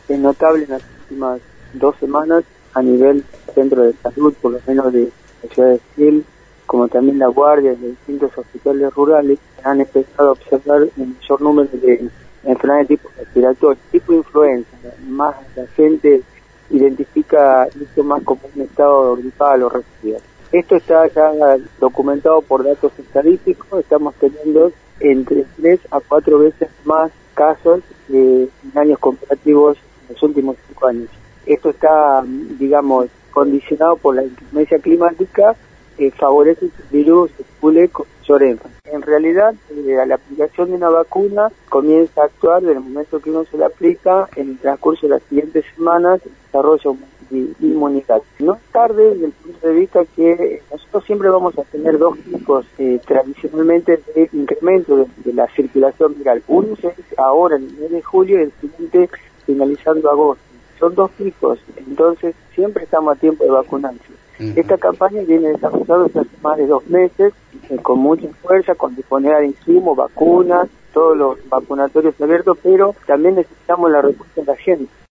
es notable en las últimas 2 semanas a nivel centro de salud, por lo menos de la ciudad de Esquel, como también la guardia de distintos hospitales rurales, han empezado a observar un mayor número de enfermedades de tipo respiratorio, tipo influenza. Más la gente identifica esto más como un estado gripal o resfriado. Esto está ya documentado por datos estadísticos. Estamos teniendo entre 3 a 4 veces más casos en años comparativos en los últimos 5 años. Esto está, digamos, condicionado por la inclemencia climática, favorece que el virus circule con mayor énfasis. En realidad, a la aplicación de una vacuna comienza a actuar desde el momento que uno se la aplica, en el transcurso de las siguientes semanas, el desarrollo inmunitario. No es tarde desde el punto de vista que nosotros siempre vamos a tener 2 picos tradicionalmente de incremento de la circulación viral. Uno es ahora en el mes de julio y el siguiente finalizando agosto. Son 2 picos, entonces siempre estamos a tiempo de vacunarse. Esta campaña viene desarrollándose hace más de 2 meses, con mucha fuerza, con disponibilidad de insumos, vacunas, todos los vacunatorios abiertos, pero también necesitamos la respuesta de la gente.